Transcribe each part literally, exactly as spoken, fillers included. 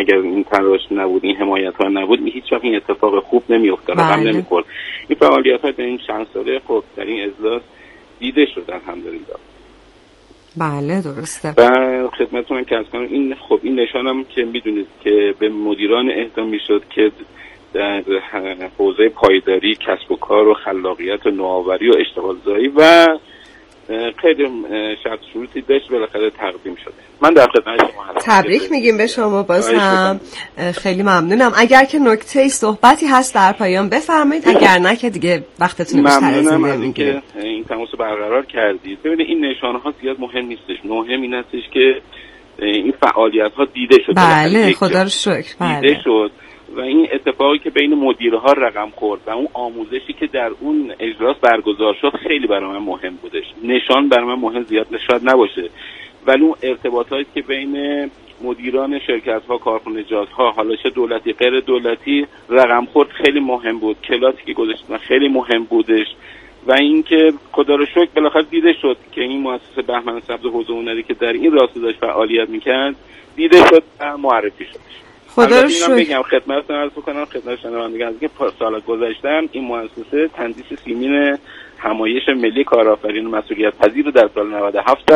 اگر این تلاش نبود، این حمایت ها نبود، هیچ وقت این اتفاق خوب نمیافتاد، رقم نمیخورد. این فعالیت ها در این چند ساله خب در این اجلاس دیده شد الحمدلله. بله درسته. و خدمتتون که از کنم این خب این نشانم که میدونید که به مدیران اهدا میشد که در حوزه پایداری، کسب و کار و خلاقیت و نوآوری و اشتغال زایی و خیلی شرط شروطی داشت بالاخره تقدیم شده. من در خدمت شما هستم. تبریک میگیم به شما باز هم. خیلی ممنونم. اگر که نکته صحبتی هست در پایان بفرمایید، اگر نه که دیگه وقتتون بیشتر از این نمیگیره. این تماس برقرار کردید. ببینید این نشانه ها زیاد مهم نیستش. مهم این هستش که این فعالیت ها دیده شد. بله خدا رو شکر. بله. دیده شد و این اتفاقی که بین مدیرها رقم خورد و اون آموزشی که در اون اجلاس برگزار شد خیلی برای من مهم بودش. نشان برای من مهم زیاد شاید نباشه، ولی اون ارتباطاتی که بین مدیران شرکت‌ها، کارخانجات‌ها، حالا چه دولتی غیر دولتی رقم خورد خیلی مهم بود. کلاسی که گذاشتن خیلی مهم بودش و اینکه خدا رو شکر بالاخره دیده شد که این مؤسسه بهمن سبز حوزه هنری که در این راستا داشت فعالیت می‌کرد دیده شد و معرفی شد. خدا رو شکر. بگم خدمتتون عرض کنم خدمت شنوندگان که سال گذشته این مؤسسه تندیس سیمین همایش ملی کارآفرین مسئولیت پذیر رو در سال نود و هفت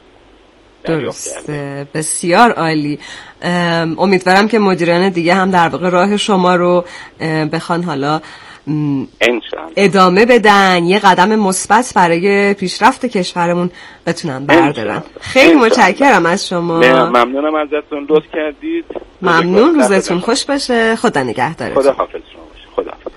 درسته. بسیار عالی. امیدوارم که مدیران دیگه هم در واقع راه شما رو بخوان حالا ادامه بدن، یه قدم مثبت برای پیشرفت کشورمون بتونن بردارن. خیلی متشکرم از شما. ممنونم ازتون، لطف کردید. ممنون، روزتون خوش باشه. خدا نگهدارتون. خدا حافظ شما باشه. خدا حافظ.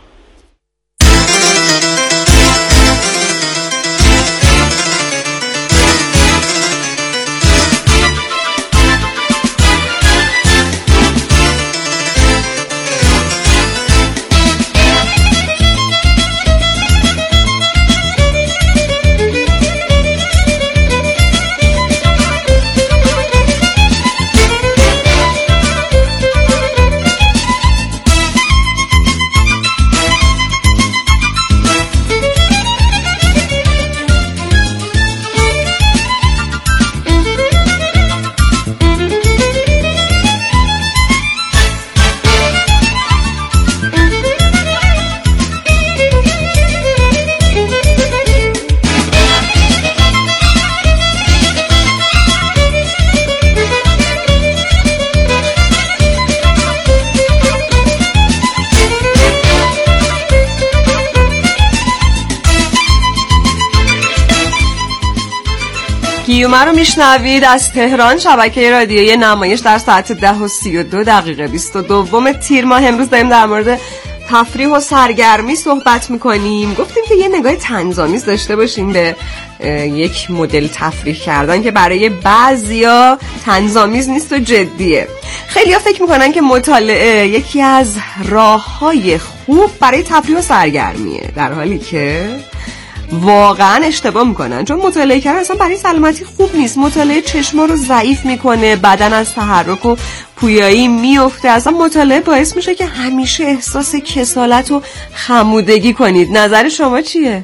گیومه رو میشنوید از تهران، شبکه رادیویی نمایش در ساعت ده و سی و دو دقیقه بیست و دوم تیر ماه. امروز داریم در مورد تفریح و سرگرمی صحبت میکنیم. گفتیم که یه نگاه طنزآمیز داشته باشیم به یک مدل تفریح کردن که برای بعضیا طنزآمیز نیست و جدیه. خیلی‌ها فکر میکنن که مطالعه یکی از راه‌های خوب برای تفریح و سرگرمیه، در حالی که واقعا اشتباه میکنن، چون مطالعه کردن اصلا برای سلامتی خوب نیست. مطالعه چشما رو ضعیف میکنه، بدن از تحرک و پویایی میفته. اصلا مطالعه باعث میشه که همیشه احساس کسالت و خمودگی کنید. نظر شما چیه؟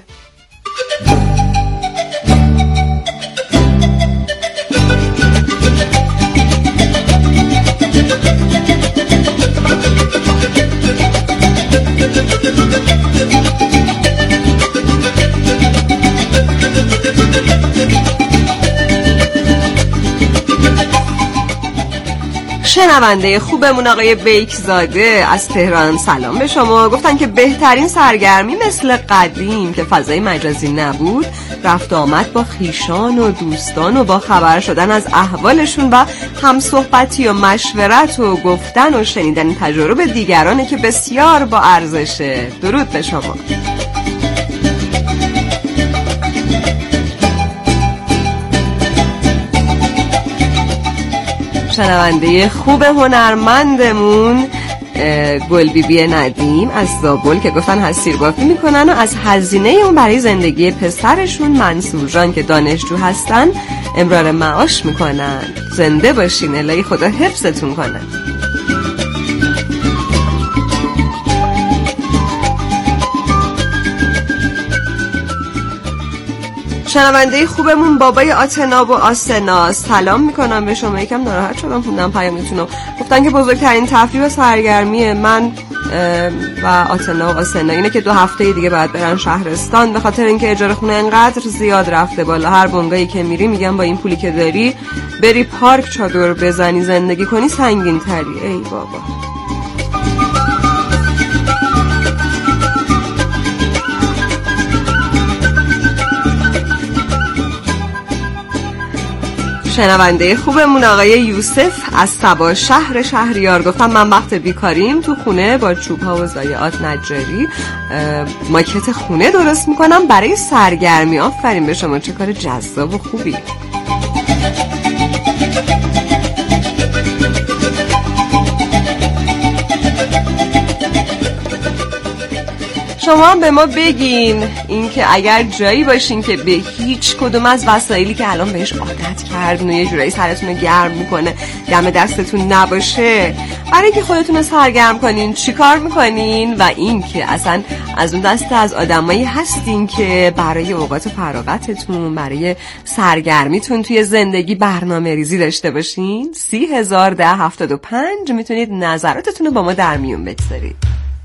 شنونده خوبمون آقای بیکزاده از تهران، سلام به شما. گفتن که بهترین سرگرمی مثل قدیم که فضای مجازی نبود، رفت آمد با خیشان و دوستان و با خبر شدن از احوالشون و همصحبتی و مشورت و گفتن و شنیدن تجارب دیگرانه که بسیار با ارزشه. درود به شما. شنونده خوب هنرمندمون گل بی بی ندیم از زابل که گفتن حسیر بافی میکنن و از هزینه اون برای زندگی پسرشون منصور جان که دانشجو هستن امرار معاش میکنن. زنده باشین، الهی خدا حفظتون کنه. شنونده خوبمون بابای آتنا و آسنا، سلام میکنم به شما. یکم ناراحت شدم خوندم پیامتون رو. گفتن که بزرگترین تفریح و سرگرمی من و آتنا و آسنا اینه که دو هفته دیگه باید برن شهرستان، به خاطر اینکه اجاره خونه انقدر زیاد رفته بالا. هر بنگاهی که میری میگن با این پولی که داری بری پارک چادر بزنی زندگی کنی سنگین تری. ای بابا. شنونده خوبمون آقای یوسف از سبا شهر شهریار گفتم من وقت بیکاریم تو خونه با چوب ها و ضایعات نجاری ماکت خونه درست میکنم برای سرگرمی. آفرین به شما، چه کار جذاب و خوبی. شما هم به ما بگین اینکه اگر جایی باشین که به هیچ کدوم از وسایلی که الان بهش عادت کردین و یه جورایی سرتون رو گرم میکنه دم دستتون نباشه، برای که خودتون رو سرگرم کنین چی کار میکنین؟ و این که اصلا از اون دسته از آدمایی هستین که برای اوقات فراغتتون، برای سرگرمیتون توی زندگی برنامه ریزی داشته باشین. سی هزار ده هفتاد و پنج میتونید نظراتتون رو با ما در میون بگذارید.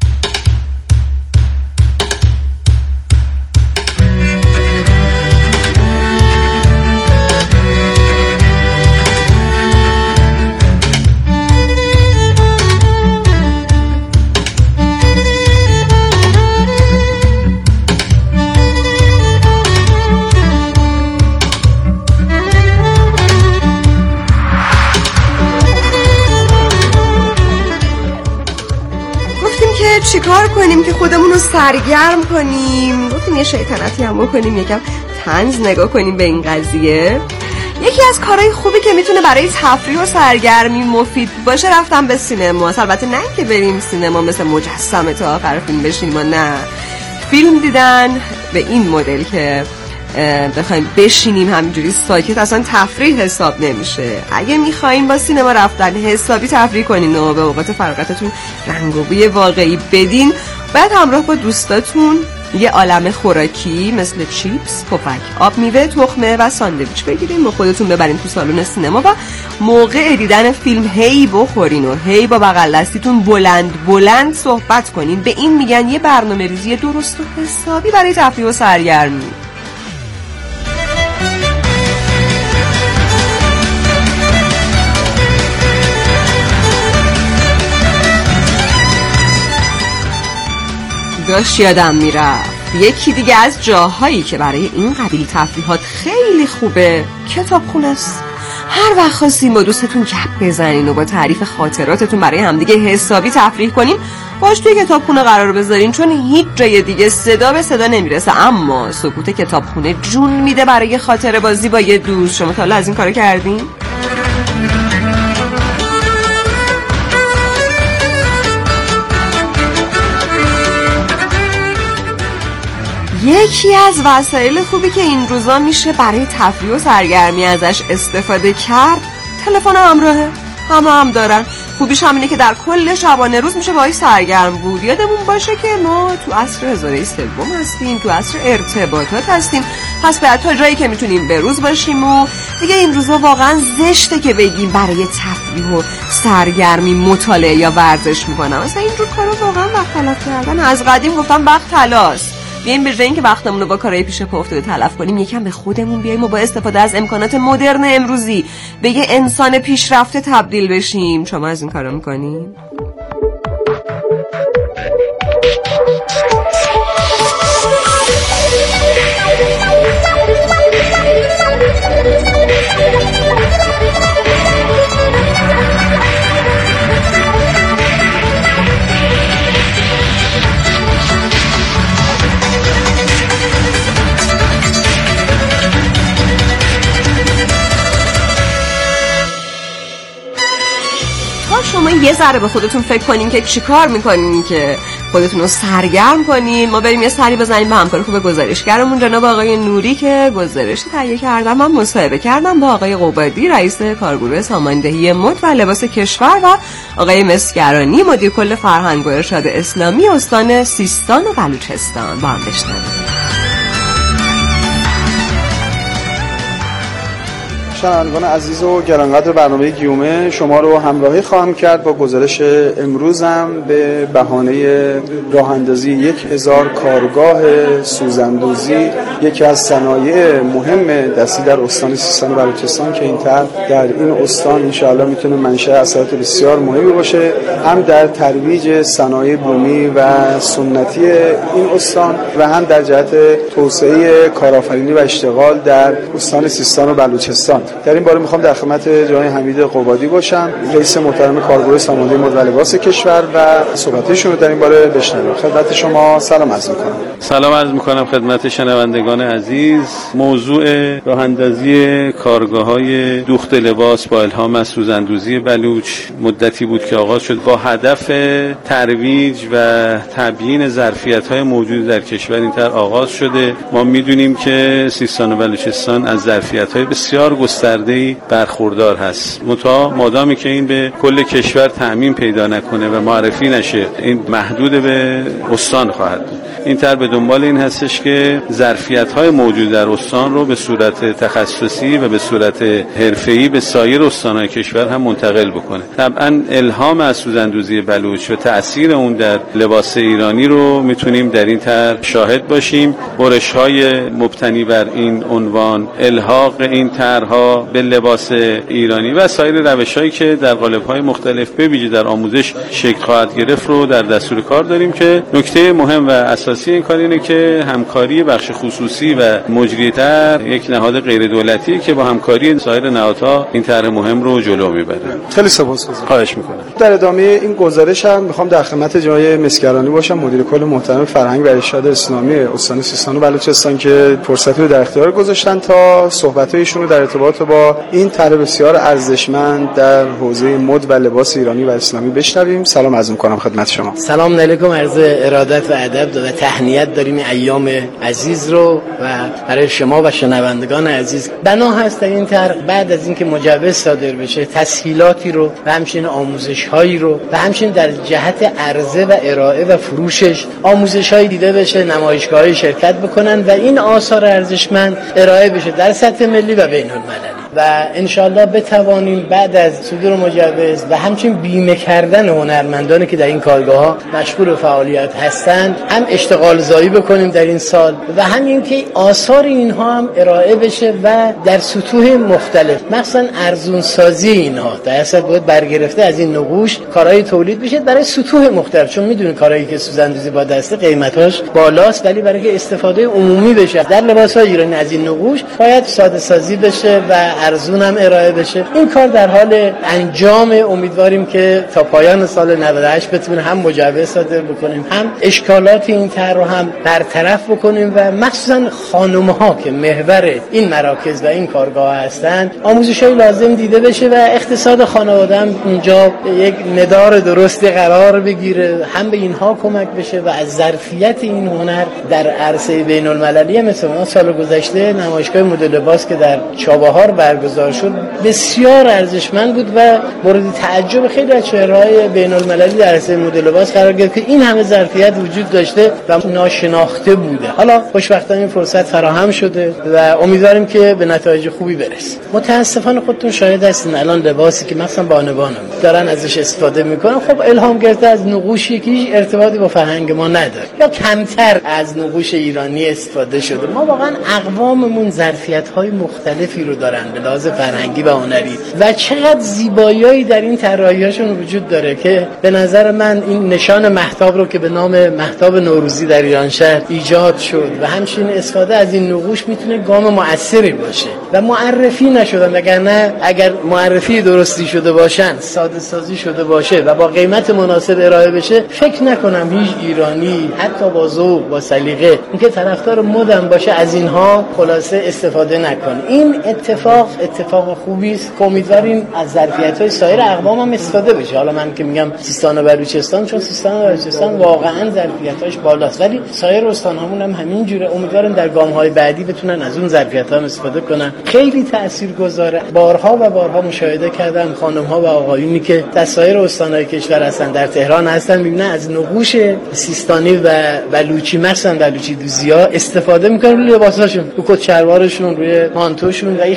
چی کار کنیم که خودمون رو سرگرم کنیم؟ گفتیم یه شیطنتی هم بکنیم، یکم طنز نگاه کنیم به این قضیه. یکی از کارهای خوبی که میتونه برای تفریح و سرگرمی مفید باشه رفتم به سینما. البته نه که بریم سینما مثل مجسمه تا آخر فیلم بشینیم و نه، فیلم دیدن به این مدل که بخوایم بشینیم همینجوری ساکت اصلا تفریح حساب نمیشه. اگه میخواین با سینما رفتن حسابی تفریح کنین و به اوقات فراغتتون رنگ و بوی واقعی بدین، باید همراه با دوستاتون یه عالمه خوراکی مثل چیپس، پفک، آب میوه، تخمه و ساندویچ بگیرین و خودتون ببرین تو سالن سینما و موقع دیدن فیلم هی بخورین و هی با بغل دستیتون بلند بلند صحبت کنین. به این میگن یه برنامه ریزی درست و حسابی برای تفریح و سرگرمی. داشت یادم میرفت یکی دیگه از جاهایی که برای این قبیل تفریحات خیلی خوبه کتابخونه است. هر وقت خواستین با دوستتون گپ بزنین و با تعریف خاطراتتون برای همدیگه حسابی تفریح کنین، باش توی کتابخونه قرار بذارین، چون هیچ جای دیگه صدا به صدا نمیرسه، اما سکوت کتابخونه جون میده برای خاطره بازی با یه دوست. شما تا حالا از این کارو کردین؟ یکی از وسایل خوبی که این روزا میشه برای تفریح و سرگرمی ازش استفاده کرد تلفن همراهه. همه هم دارن. خوبیش همینه که در کل شبانه روز میشه باهاش سرگرم بود. یادمون باشه که ما تو عصر هزاره سوم هستیم، تو عصر ارتباطات هستیم، پس باید تا جایی که میتونیم به روز باشیم و دیگه این روزا واقعا زشته که بگیم برای تفریح و سرگرمی مطالعه یا ورزش میکنم. مثلا اینجور کارا واقعا وقت تلف کردن. از قدیم گفتم وقت تلاست. بیاییم به جای اینکه وقتمون رو با کارهای پیش پا افتاده تلف کنیم، یکم به خودمون بیاییم و با استفاده از امکانات مدرن امروزی به یه انسان پیشرفته تبدیل بشیم. شما از این کارا میکنین؟ شما یه ذره به خودتون فکر کنین که چی کار میکنین که خودتون رو سرگرم کنین. ما بریم یه سری بزنیم به همکار خوب گزارشگرمون جناب آقای نوری که گزارش تهیه کردم. من مصاحبه کردم با آقای قبادی رئیس کارگروه ساماندهی مد و لباس کشور و آقای مسگرانی مدیر کل فرهنگ و ارشاد اسلامی استان سیستان و بلوچستان. با هم بشنویم. شنوندگان عزیز و گرانقدر برنامه گیومه، شما رو همراهی خواهم کرد با گزارش امروزم به بهانه راه اندازی یک هزار کارگاه سوزندوزی، یکی از صنایع مهم دستی در استان سیستان و بلوچستان که این طرح در این استان انشاءالله میتونه منشأ اثرات بسیار مهمی باشه، هم در ترویج صنایع بومی و سنتی این استان و هم در جهت توسعه کارآفرینی و اشتغال در استان سیستان و بلوچستان. در این باره میخوام در خدمت جناب حمید قبادی باشم، رئیس محترم کارگروه سامانه مد و لباس کشور و صحبتشون رو در این باره بشنویم. خدمت شما سلام عرض میکنم. سلام عرض میکنم خدمت شنوندگان عزیز. موضوع راه اندازی کارگاه‌های دوخت لباس با الهام از سوزندوزی بلوچ مدتی بود که آغاز شد با هدف ترویج و تبیین ظرفیت‌های موجود در کشور. این طرح آغاز شده. ما میدونیم که سیستان و بلوچستان از ظرفیت‌های بسیار گسترده‌ای برخوردار هست. متا مادامی که این به کل کشور تعمیم پیدا نکنه و معرفی نشه، این محدود به استان خواهد بود. این طرح به دنبال این هستش که ظرفیت‌های موجود در استان رو به صورت تخصصی و به صورت حرفه‌ای به سایر استان‌های کشور هم منتقل بکنه. طبعاً الهام از سوزندوزی بلوچ و تأثیر اون در لباس ایرانی رو میتونیم در این طرح شاهد باشیم. برش‌های مبتنی بر این عنوان، الحاق این طرح‌ها به لباس ایرانی و سایر روش‌هایی که در قالب‌های مختلف به ویژه در آموزش شکل خواهد گرفت رو در دستور کار داریم که نکته مهم و اساسی این کار اینه که همکاری بخش خصوصی و مجری طرح یک نهاد غیر دولتی که با همکاری سایر نهادها این طرح مهم رو جلو میبره. خیلی سپاسگزارم. خواهش میکنم. در ادامه این گزارش هم میخوام در خدمت جناب مسگرانی باشم، مدیر کل محترم فرهنگ و ارشاد اسلامی استان سیستان و بلوچستان که فرصتی رو در اختیار گذاشتن تا صحبت‌هایشون رو در ارتباط با این طرح بسیار ارزشمند در حوزه مد و لباس ایرانی و اسلامی بشنویم. سلام عرض می‌کنم خدمت شما. سلام علیکم، عرض ارادت و ادب و تهنیت داریم ایام عزیز رو و برای شما و شنوندگان عزیز. بنا هست این طرح بعد از اینکه مجوز صادر بشه تسهیلاتی رو و همچنین آموزش‌هایی رو و همچنین در جهت عرضه و ارائه و فروشش آموزش‌هایی دیده بشه، نمایشگاه‌های شرکت بکنن و این آثار ارزشمند ارائه بشه در سطح ملی و بین‌المللی و انشالله بتوانیم بعد از صدور مجوز و همچنین بیمه کردن هنرمندانی که در این کارگاه‌ها مشغول فعالیت هستند هم اشتغال زایی بکنیم در این سال و همین که آثار اینها هم ارائه بشه و در سطوح مختلف، مثلا ارزون سازی اینها در اصل باید برگرفته از این نقوش کارهای تولید بشه برای سطوح مختلف، چون میدونید کارهایی که سوزندوزی با دسته قیمتاش بالاست، ولی برای که استفاده عمومی بشه در لباس‌های ایرانی از این نقوش باید ساده سازی بشه و ارزون هم ارائه بشه. این کار در حال انجام، امیدواریم که تا پایان سال نود و هشت بتونیم هم مجوز صادر بکنیم هم اشکالات این طرح رو هم برطرف بکنیم و مخصوصا خانم‌ها که محور این مراکز و این کارگاه هستند آموزش‌های لازم دیده بشه و اقتصاد خانواده هم اینجا یک مدار درستی قرار بگیره، هم به اینها کمک بشه و از ظرفیت این هنر در عرصه بین‌المللی مثل ما سال گذشته نمایشگاه مد لباس که در چابهار برگزار شد بسیار ارزشمند بود و مورد تعجب خیلی از چهره‌های بین‌المللی در عرصه مد لباس قرار گرفت که این همه ظرفیت وجود داشته و ناشناخته بوده. حالا خوشبختانه این فرصت فراهم شده و امیدواریم که به نتایج خوبی برسیم. متاسفانه خودتون شاهد هستین الان لباسی که مثلا بانوانم دارن ازش استفاده میکنن، خب الهام گرفته از نقوشی که هیچ ارتباطی با فرهنگ ما نداره یا کمتر از نقوش ایرانی استفاده شده. ما واقعا اقواممون ظرفیت‌های مختلفی رو دارن به لحاظ فرهنگی و هنری و چقدر زیبایی‌ای در این طراحی‌هاشون وجود داره که به نظر من این نشان مهتاب رو که به نام مهتاب نوروزی در ایران شهر ایجاد شد و همچنین استفاده از این نقوش میتونه گام مؤثری باشه و معرفی نشدن، وگرنه اگر معرفی درستی شده باشن، ساده سازی شده باشه و با قیمت مناسب ارائه بشه، فکر نکنم هیچ ایرانی حتی با ذوق با سلیقه اینکه طرفدار مدم باشه از اینها خلاصه استفاده نکنه. این اتفاق اتفاق خوبی است که امیدواریم از ظرفیت‌های سایر اقوام هم استفاده بشه. حالا من که میگم سیستان و بلوچستان چون سیستان و بلوچستان واقعا ظرفیت‌هاش بالاست، ولی سایر استان‌هامون هم همین جوره. امیدواریم در گام‌های بعدی بتونن از اون ظرفیت‌ها استفاده کنن. خیلی تاثیرگذاره. بارها و بارها مشاهده کردم خانم‌ها و آقایونی که در سایر استان‌های کشور هستن، در تهران هستن، می‌بینن از نقوش سیستانی و بلوچی مثلا بلوچی دوزی‌ها استفاده می‌کنن روی لباساشون، رو کت شلوارشون، روی مانتوشون و خیلی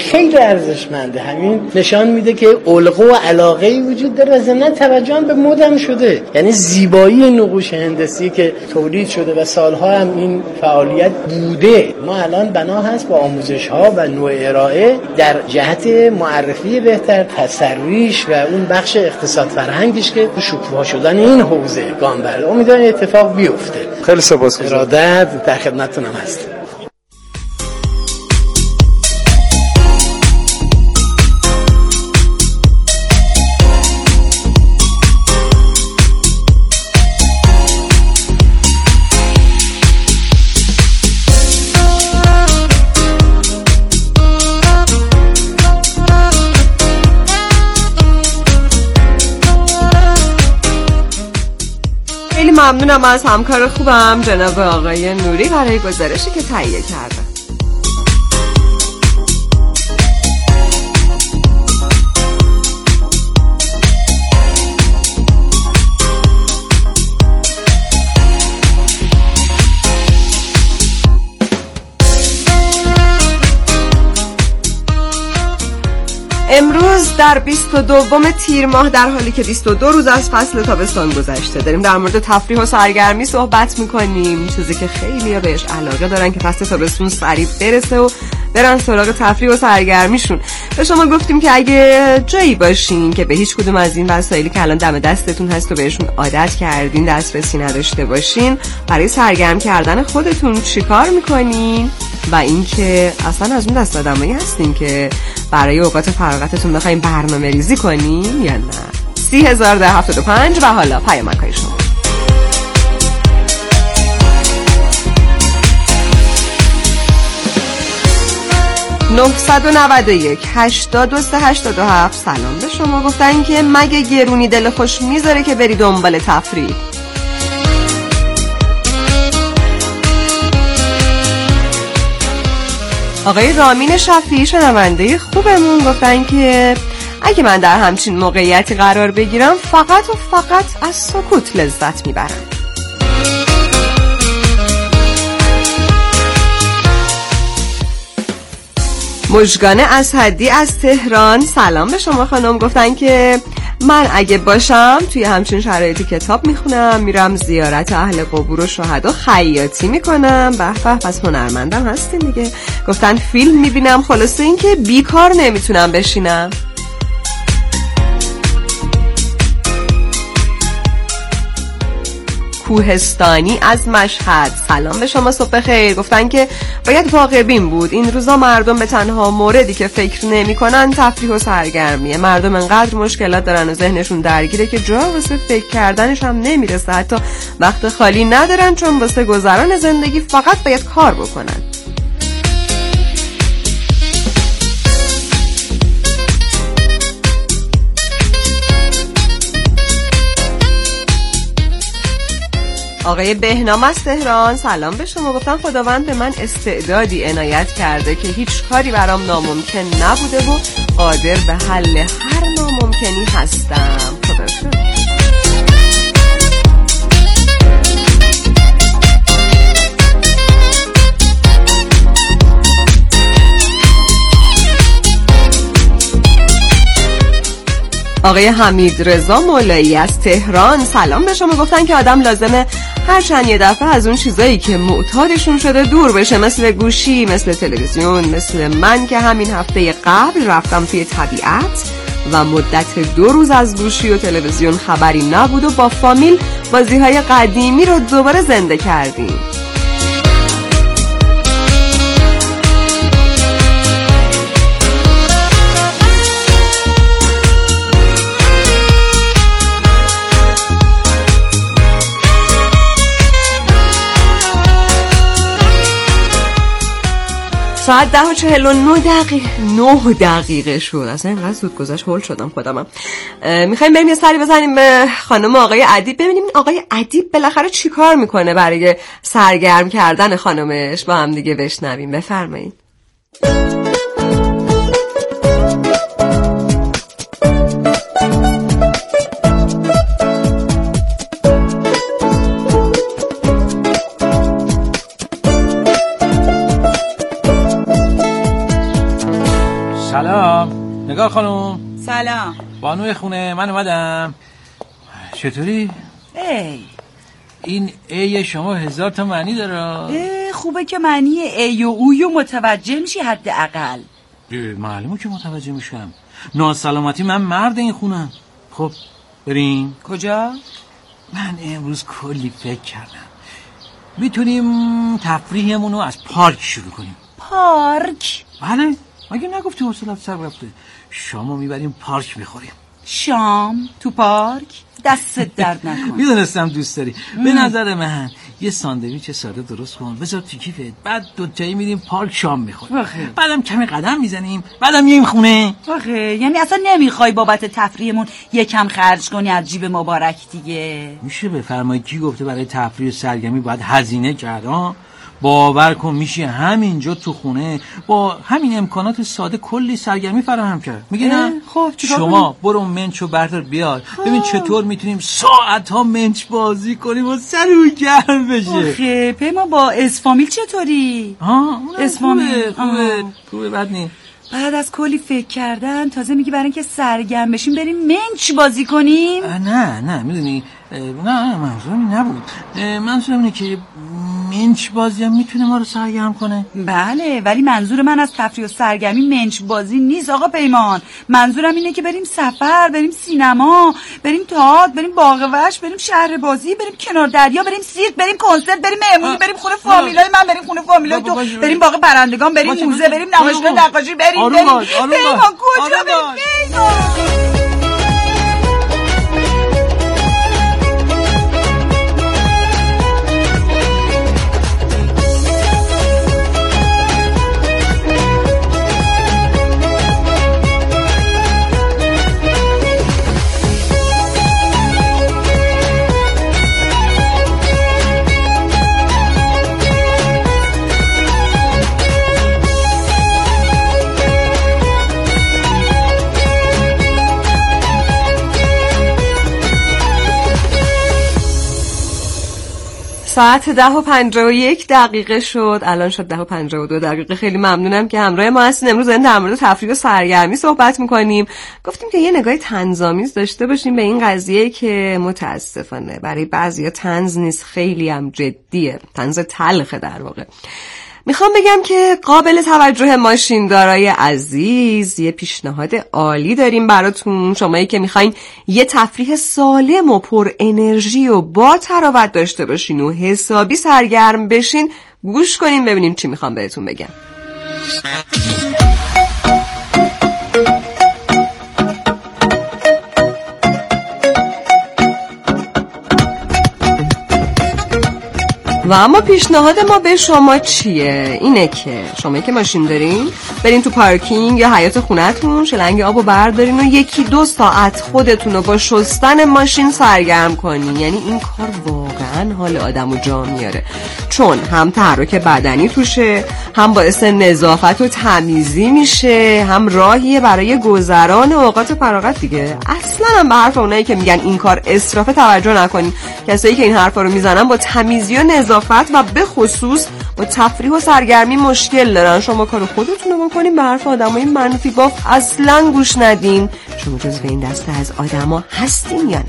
ارزشمنده. همین نشان میده که علقه و علاقه‌ای وجود داره و ضمن توجه هم به مدم شده. یعنی زیبایی نقوش هندسی که تولید شده و سالها هم این فعالیت بوده، ما الان بنا هست با آموزش‌ها و نوع ارائه در جهت معرفی بهتر، تسریش و اون بخش اقتصاد فرهنگیش که شکوفا شدن این حوزه گام برده. امیدوارم اتفاق بیفته. خیلی سپاسگزارم. ارادت، در خدمتتونم هستم. ممنونم از همکار خوبم جناب آقای نوری برای گزارشی که تهیه کردن. امروز در بیست و دوم تیر ماه در حالی که بیست و دو روز از فصل تابستان گذشته داریم در مورد تفریح و سرگرمی صحبت میکنیم، چیزی که خیلی ها بهش علاقه دارن که فصل تابستون سریع برسه و برن سراغ تفریح و سرگرمیشون. به شما گفتیم که اگه جایی باشین که به هیچ کدوم از این وسایلی که الان دم دستتون هست و بهشون عادت کردین دسترسی نداشته باشین، برای سرگرم کردن خودتون چیکار میکنین؟ و اینکه اصلا از اون دست آدمایی هستین که برای اوقات فراغتتون بخواین برنامه ریزی کنین یا نه؟ سی هزار ده هفتاد و پنج و حالا پیامک‌های شما. نه نه یک هشت دو سه هشت دو هفت. سلام به شما. گفتن که مگه گرونی دل خوش میذاره که بری دنبال تفریح؟ آقای رامین شفیعی شنونده خوبمون گفتن که اگه من در همچین موقعیتی قرار بگیرم فقط و فقط از سکوت لذت میبرم. مژگان اسدی از تهران سلام به شما خانم. گفتن که من اگه باشم توی همچین شرایطی کتاب میخونم، میرم زیارت اهل قبور و شهدا، خیاطی میکنم. به به، پس هنرمندم هستین دیگه. گفتن فیلم میبینم، خلاصه این که بیکار نمیتونم بشینم. کوهستانی از مشهد سلام به شما، صبح خیر. گفتن که باید واقع بین بود این روزا مردم به تنها موردی که فکر نمی کنن تفریح و سرگرمیه. مردم انقدر مشکلات دارن و ذهنشون درگیره که جا واسه فکر کردنش هم نمیرسه، حتی وقت خالی ندارن چون واسه گذران زندگی فقط باید کار بکنن. آقای بهنام از تهران سلام به شما. گفتم خداوند به من استعدادی عنایت کرده که هیچ کاری برام ناممکن نبوده و قادر به حل هر ناممکنی هستم. خدا شکر. آقای حمید رضا مولایی از تهران سلام به شما. گفتن که آدم لازمه هرچند یه دفعه از اون چیزایی که معتادشون شده دور بشه، مثل گوشی، مثل تلویزیون، مثل من که همین هفته قبل رفتم توی طبیعت و مدت دو روز از گوشی و تلویزیون خبری نبود و با فامیل بازی‌های قدیمی رو دوباره زنده کردیم. ساعت ده و چهل و نه دقیقه نه دقیقه شد. اصلا اینقدر زود گذشت هول شدم خودمم. میخوایم بریم یه سری بزنیم به خانم آقای ادیب، ببینیم آقای ادیب بالاخره چی کار میکنه برای سرگرم کردن خانمش. با هم دیگه بشنویم. بفرمایید. سلام نگار خانم. سلام. بانوی خونه، من اومدم. چطوری؟ ای این ای شما هزار تا معنی داره. خوبه که معنی ای و اویو متوجه میشی حداقل. معلومه که متوجه میشم. ناسلامتی من مرد این خونم. خب بریم. کجا؟ من امروز کلی فکر کردم. میتونیم تفریحمون رو از پارک شروع کنیم. پارک؟ بله، مگه نگفتی حوصله‌ات سر رفته؟ شامو میبریم پارک میخوریم. شام تو پارک؟ دستت درد نکن. میدونستم دوست داری. به نظر من یه ساندویچ ساده درست کن، بذار تو کیفت، بعد دو تایی میریم پارک شام میخوریم، بعدم کمی قدم میزنیم، بعدم میایم خونه. آخه یعنی اصلا نمیخوای بابت تفریحمون یکم خرج کنی از جیب مبارک دیگه؟ میشه بفرمایی کی گفته برای تفریح و سرگرمی باید هزینه کرد؟ ها باور کن میشه همینجا تو خونه با همین امکانات ساده کلی سرگرمی فراهم کرد. میگه نه؟ خب شما برو منچو بردار بیار، ببین چطور میتونیم ساعت ها منچ بازی کنیم و سر او گرم بشه. آخه پیما با اسفامیل چطوری؟ ها اسفامیل خوبه خوبه بد نی. بعد از کلی فکر کردن تازه میگی برای اینکه سرگرم بشیم بریم منچ بازی کنیم؟ نه نه میدونی، نه منظورم نبود. منظورم اینه که منچ بازی هم میتونه ما رو سرگرم کنه. بله، ولی منظور من از تفریح و سرگرمی منچ بازی نیست آقا پیمان. منظورم اینه که بریم سفر، بریم سینما، بریم تئاتر، بریم باغ وحش، بریم شهر بازی، بریم کنار دریا، بریم سیرک، بریم کنسرت، بریم مهمونی، بریم خونه فامیلای من، بریم خونه فامیلای تو، بریم باغ پرندگان، بریم موزه، بریم نمایشگاه نقاشی، بریم بریم پیمان. کجا بریم پیمان؟ ساعت ده و پنجاه و یک دقیقه شد، الان شد ده و پنجاه و دو دقیقه. خیلی ممنونم که همراه ما هستین. امروز در مورد تفریح و سرگرمی صحبت میکنیم. گفتیم که یه نگاه طنزآمیز داشته باشیم به این قضیه که متاسفانه برای بعضیا طنز نیست، خیلی هم جدیه، طنز تلخه در واقع. میخوام بگم که قابل توجه ماشیندارای عزیز یه پیشنهاد عالی داریم براتون. شمایی که میخواین یه تفریح سالم و پر انرژی و با تراوت داشته باشین و حسابی سرگرم بشین، گوش کنین ببینیم چی میخوام بهتون بگم. و اما پیشنهاد ما به شما چیه؟ اینه که شما که ماشین دارین برین تو پارکینگ یا حیاط خونتون شلنگ آبو بردارین و یکی دو ساعت خودتون رو با شستن ماشین سرگرم کنین. یعنی این کار واقعا حال آدمو جا میاره، چون هم تحرک بدنی توشه، هم باعث نظافت و تمیزی میشه، هم راهیه برای گذران اوقات فراغت دیگه. اصلا هم به حرف اونایی که میگن این کار اسراف توجه نکنین. کسایی که این حرفا رو میزنن با تمیزی و نظافت و به خصوص با تفریح و سرگرمی مشکل دارن. شما کارو خودتون رو بکنین، به حرف آدمای منفی باف اصلا گوش ندین. شما جزو این دسته از آدما هستین یا نه؟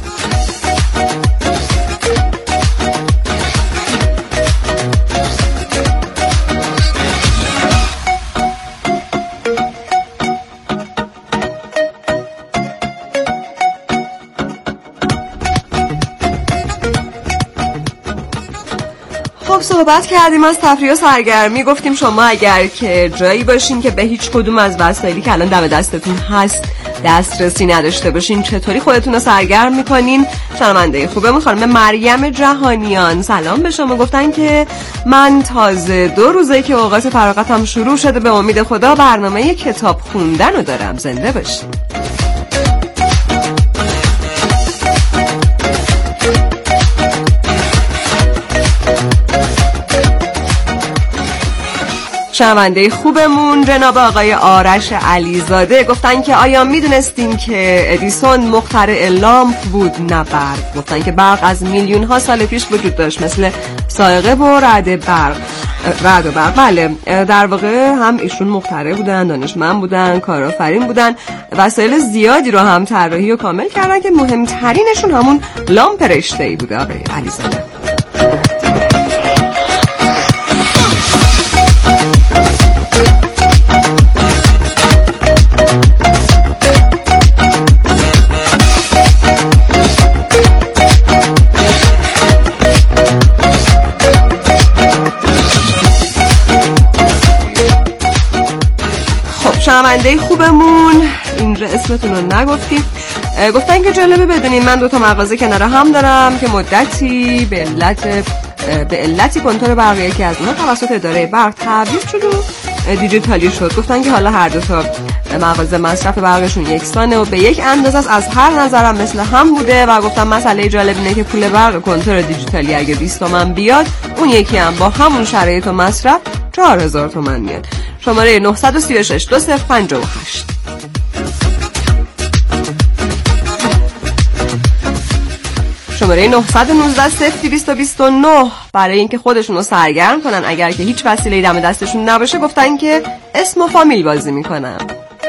خب صحبت کردیم از تفریح و سرگرمی. گفتیم شما اگر که جایی باشین که به هیچ کدوم از وسایلی که الان دم دستتون هست دسترسی نداشته باشین، چطوری خودتون رو سرگرم میکنین؟ شنونده خوبمون خانم مریم جهانیان سلام به شما، گفتن که من تازه دو روزه که اوقات فراغتم شروع شده، به امید خدا برنامه کتاب خوندن رو دارم. زنده باشین. شنونده خوبمون جناب آقای آرش علیزاده گفتن که آیا میدونستین که ادیسون مخترع لامپ بود نه برق؟ گفتن که برق از میلیون ها سال پیش وجود داشت، مثل سائقه و رعد برق. رعد و برق. بله در واقع هم ایشون مخترع بودن، دانشمند بودن، کارآفرین بودن، وسایل زیادی رو هم طراحی و کامل کردن که مهمترینشون همون لامپ رشته‌ای بوده آقای علیزاده. شنونده خوبمون اینجا اسمتون رو نگفتیم، گفتن که جالبه بدونیم من دو تا مغازه کنار هم دارم که مدتی به علت به علتی کنترل برق یکی از اونها توسط اداره برق تبدیل شد و دیجیتالی شد. گفتن که حالا هر دو تا مغازه مصرف برقشون یکسانه و به یک اندازه از هر نظرم مثل هم بوده و گفتن مسئله جالب اینه که پول برق کنترل دیجیتالی اگه بیست تومن بیاد اون یکی هم با همون شرایط و مصرف چهار هزار تومن میاد. شماره نه سه شش دو صفر پنج هشت. شماره نه یک نه صفر دو دو نه برای اینکه خودشون رو سرگرم کنن اگر که هیچ وسیله‌ای دم دستشون نباشه گفتن که اسم و فامیل بازی میکنن.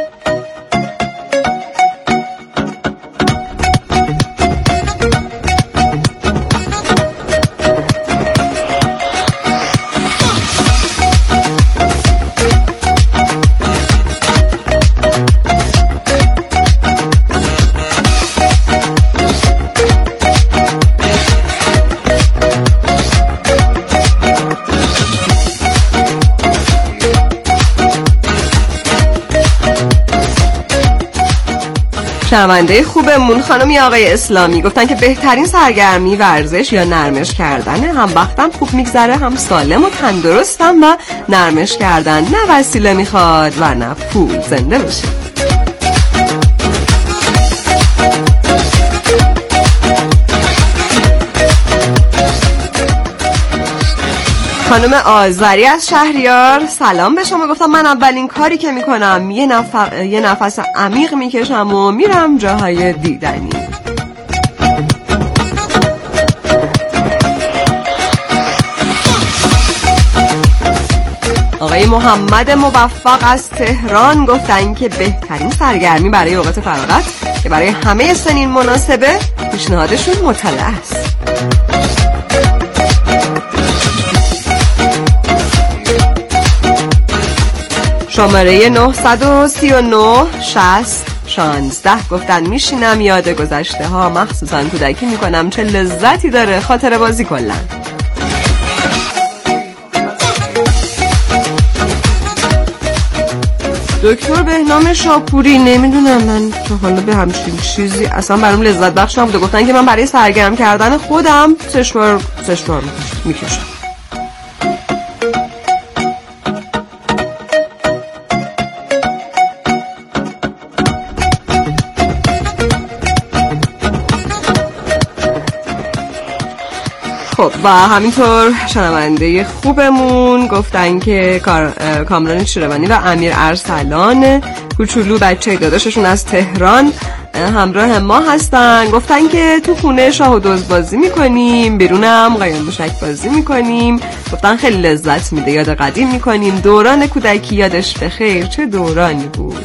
شنونده خوبمون خانم یا آقای اسلامی گفتن که بهترین سرگرمی ورزش یا نرمش کردنه. هم وقتم خوب میگذره، هم سالم و تندرستم و نرمش کردن نه وسیله میخواد و نه پول. زنده بشه. خانم آذری از شهریار سلام به شما. گفتم من اولین کاری که میکنم یه, نف... یه نفس عمیق میکشم و میرم جاهای دیدنی. آقای محمد موفق از تهران گفتن که بهترین سرگرمی برای اوقات فراغت که برای همه سنین مناسبه پیشنهادشون مطالعه است. شماره نه سه نه شصت شانزده گفتن میشینم یاد گذشته ها مخصوصا کودکی میکنم، چه لذتی داره خاطره بازی کلن. دکتر بهنام شاپوری نمیدونم من تا حالا به همچین چیزی اصلا برام لذت بخش نبوده. گفتن که من برای سرگرم کردن خودم سشوار سشوار میکشم. خب و همینطور شنونده خوبمون گفتن که کامران شیروانی و امیر ارسلان کوچولو بچه داداششون از تهران همراه ما هستن. گفتن که تو خونه شاه و دوز بازی میکنیم، بیرونم قایم موشک بازی میکنیم. گفتن خیلی لذت میده، یاد قدیم میکنیم، دوران کودکی یادش بخیر، چه دورانی بود.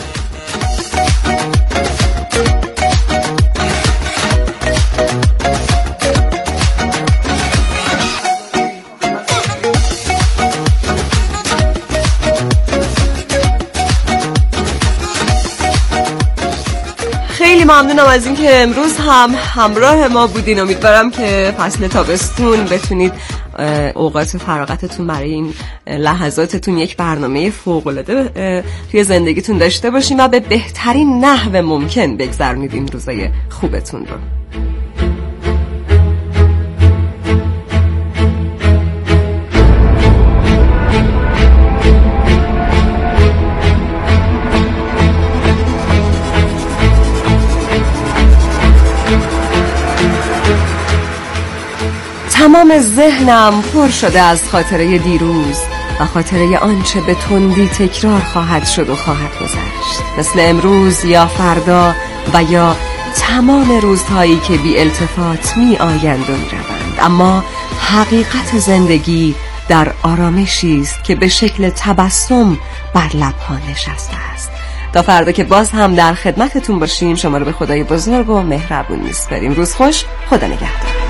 خیلی ممنونم از این که امروز هم همراه ما بودین. امیدوارم که فصل تابستون بتونید اوقات فراغتتون برای این لحظاتتون یک برنامه فوق‌العاده توی زندگیتون داشته باشین و به بهترین نحو ممکن بگذرونید این روزای خوبتون رو. تمام ذهنم پر شده از خاطره دیروز و خاطره آنچه به تندی تکرار خواهد شد و خواهد گذشت، مثل امروز یا فردا و یا تمام روزهایی که بی التفات می آیند و می روند. اما حقیقت زندگی در آرامشی است که به شکل تبسم بر لب‌ها نشسته است. تا فردا که باز هم در خدمتتون باشیم، شما رو به خدای بزرگ و مهربون میسپاریم. روز خوش، خدا نگهدار.